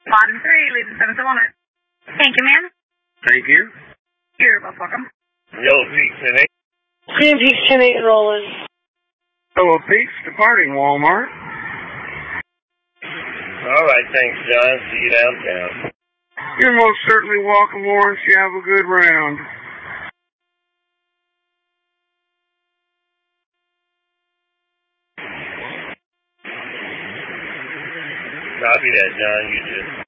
Bottom 3, leave the 7 on it. Thank you, ma'am. Thank you. You're most welcome. Yellow Peaks and 8. Green Peaks 10-8 rolling. Yellow Peaks departing Walmart. All right, thanks, John. See you downtown. You're most certainly welcome, Lawrence. You have a good round. Copy that, John. You too.